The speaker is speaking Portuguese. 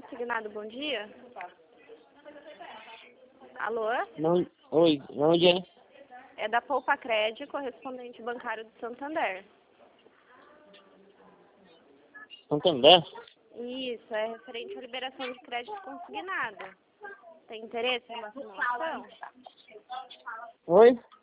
consignado, bom dia. Alô? Não, oi, onde é? É da Poupa Cred, correspondente bancário do Santander. Santander? Isso, é referente à liberação de crédito consignado. Tem interesse em uma simulação? Oi?